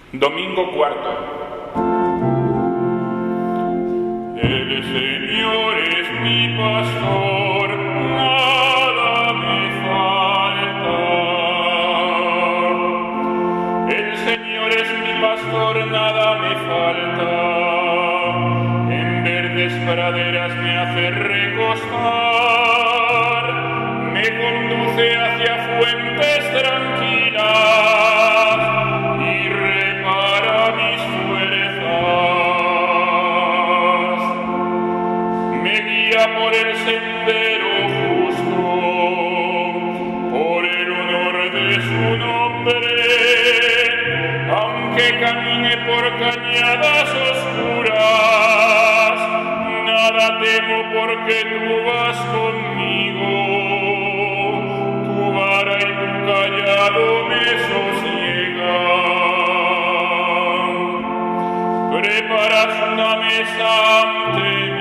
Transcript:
Domingo cuarto. El Señor es mi pastor, nada me falta. El Señor es mi pastor, nada me falta. En verdes praderas me hace recostar, me conduce hacia fuentes tranquilas y repara mis fuerzas. Me guía por el sendero justo, por el honor de su nombre, aunque camine por cañadas oscuras, nada temo porque tú vas conmigo. Tu vara y tu callado me sosiegan. Preparas una mesa ante mí